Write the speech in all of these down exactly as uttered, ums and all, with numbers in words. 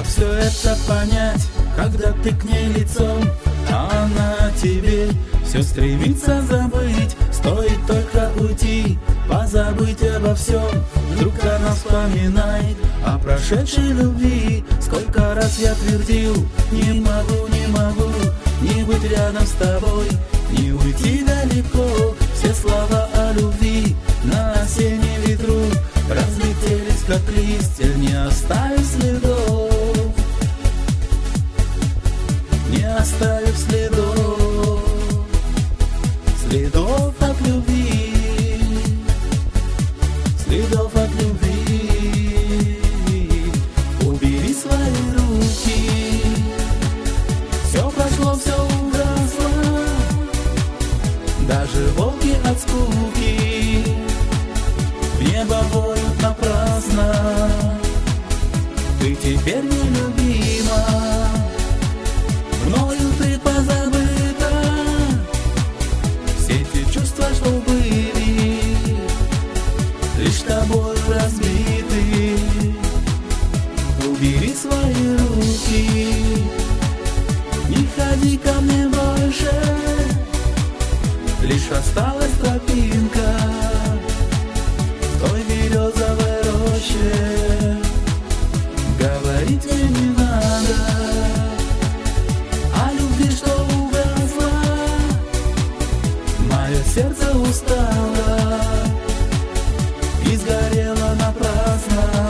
все это понять, когда ты к ней лицом, а она тебе все стремится забыть. Стоит только уйти, позабыть обо всем, вдруг она вспоминает о прошедшей любви. Сколько раз я твердил: не могу, не могу не быть рядом с тобой, не уйти далеко. Все слова о любви на осеннем ветру разлетелись, как листья, не оставив следов, не оставив следов, следов от любви, следов от любви. Убери свои руки, все прошло, все угасло, даже волки от скуки в небо воют напрасно. Ты теперь нелюбима, мною ты позабыта. Все те чувства, что были, лишь тобой разбиты. Убери свои руки, не ходи ко мне больше, лишь осталась тропинка в той березовой роще. Говорить мне не надо о любви, что угасла. Мое сердце устало и сгорело напрасно.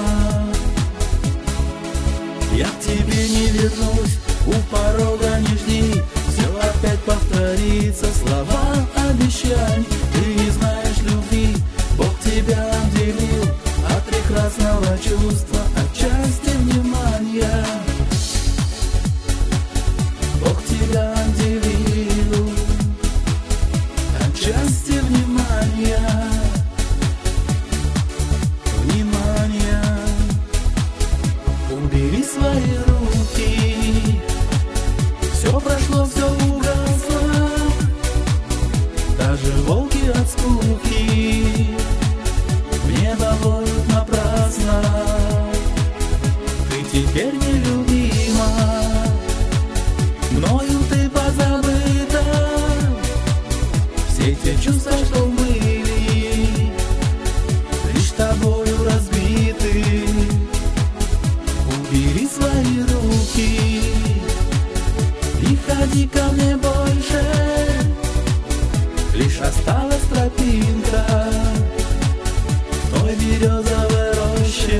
Я к тебе не вернусь, у порога не жди, все опять повторится, слова обещаний. Ты не знаешь любви, Бог тебя отделил от прекрасного чувства, от счастья, внимания. Бог тебя отделил от счастья, внимания, внимания. Убери свои руки, все прошло, все угасло, даже волки от скуки в небо воют напрасно. Ты теперь нелюбима, мною ты позабыта. Все те чувства, что были, лишь тобою разбиты. Убери свои руки, не ходи ко мне больше, лишь осталась тропинка в той березовой роще.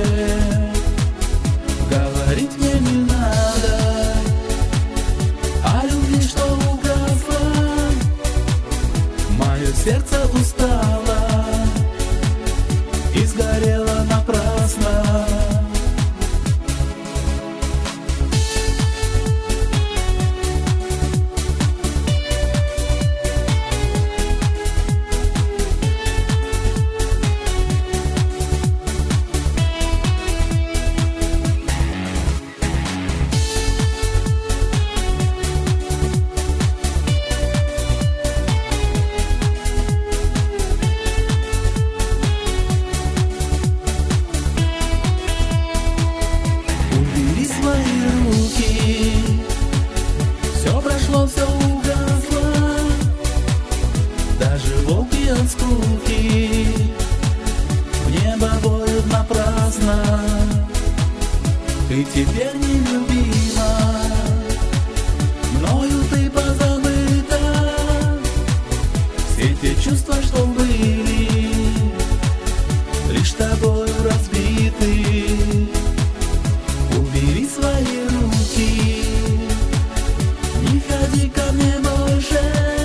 Говорить мне не надо о любви, что угасла. Мое сердце устало и сгорело напрасно. Все прошло, все угасло, даже волки от скуки в небо воют напрасно. Ты теперь нелюбима, мною ты позабыта. Все те чувства, что были, лишь тобою разбиты. Убери свои руки, не ходи ко мне больше,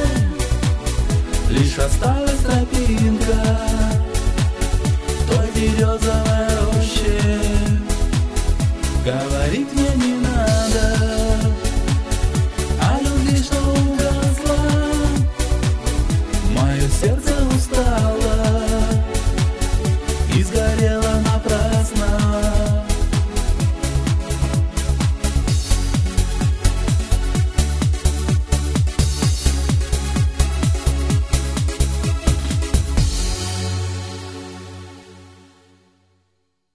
лишь осталась тропинка в той березовой роще. Говорить мне не надо